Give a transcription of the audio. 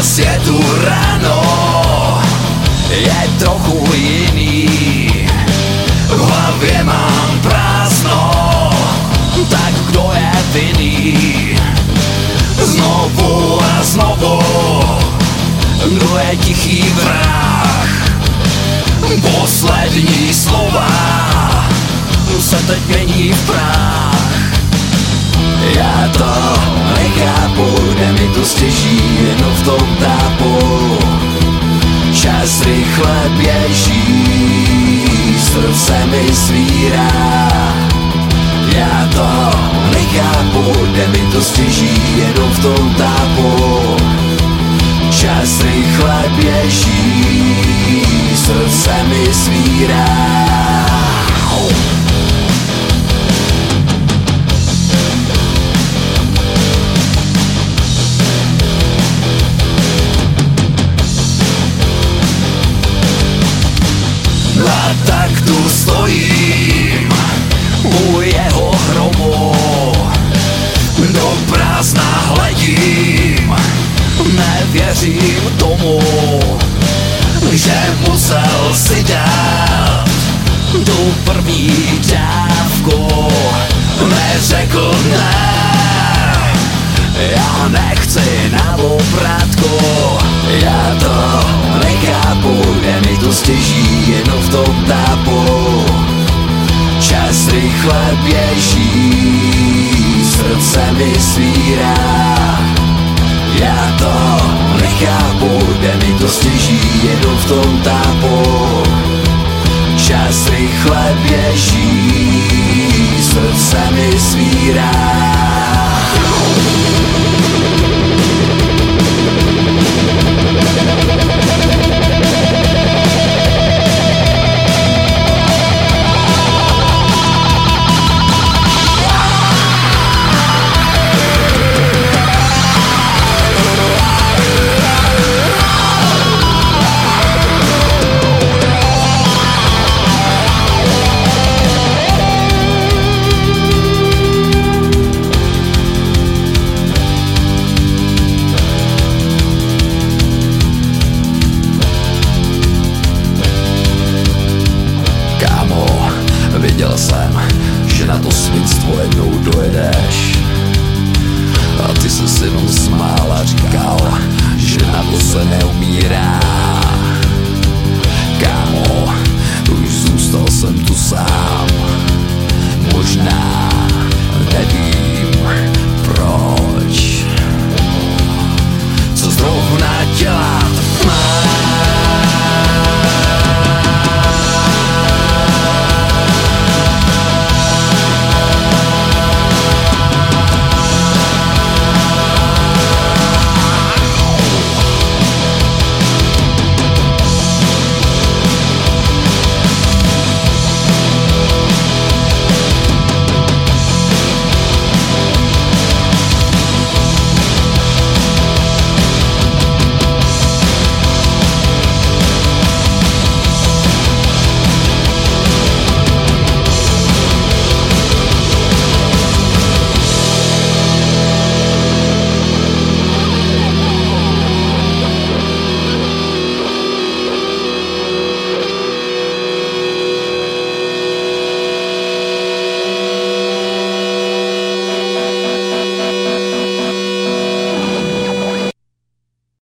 světu ráno je trochu jiný. V hlavě mám prázdno, tak kdo je vinný? Znovu a znovu, kdo je tichý vrah? Poslední slova se teď mění v prach. Já to nechápu, jde mi to stěží, jenom v tom tápu. Čas rychle běží, srdce mi svírá. Já to nechápu, jde mi to stěží, jenom v tom tápu. Čas rychle běží, srdce mi svírá. A tak tu stojím u jeho hrobu, do prázdna hledím, nevěřím tomu, že musel si dát tu první dávku. Neřekl ne, já nechci na obrátku. Já to nechápu, jde mi to stěží, jenom v tom tápu. Čas rychle běží, srdce mi svírá. Já to nechápu, jde mi to stěží, jenom v tom tápu. Čas rychle běží, srdce mi svírá. Viděl jsem, že na to svinstvo jednou dojedeš. A ty jsi si jenom smál a říkal, že na to se neumírá.